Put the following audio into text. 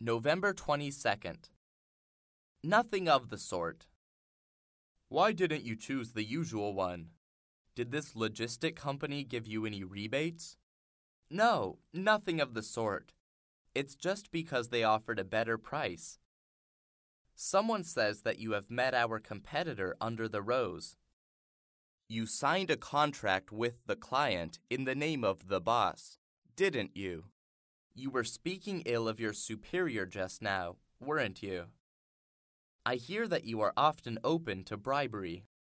November 22nd. Nothing of the sort. Why didn't you choose the usual one? Did this logistic company give you any rebates? No, nothing of the sort. It's just because they offered a better price. Someone says that you have met our competitor under the rose. You signed a contract with the client in the name of the boss, didn't you? You were speaking ill of your superior just now, weren't you? I hear that you are often open to bribery.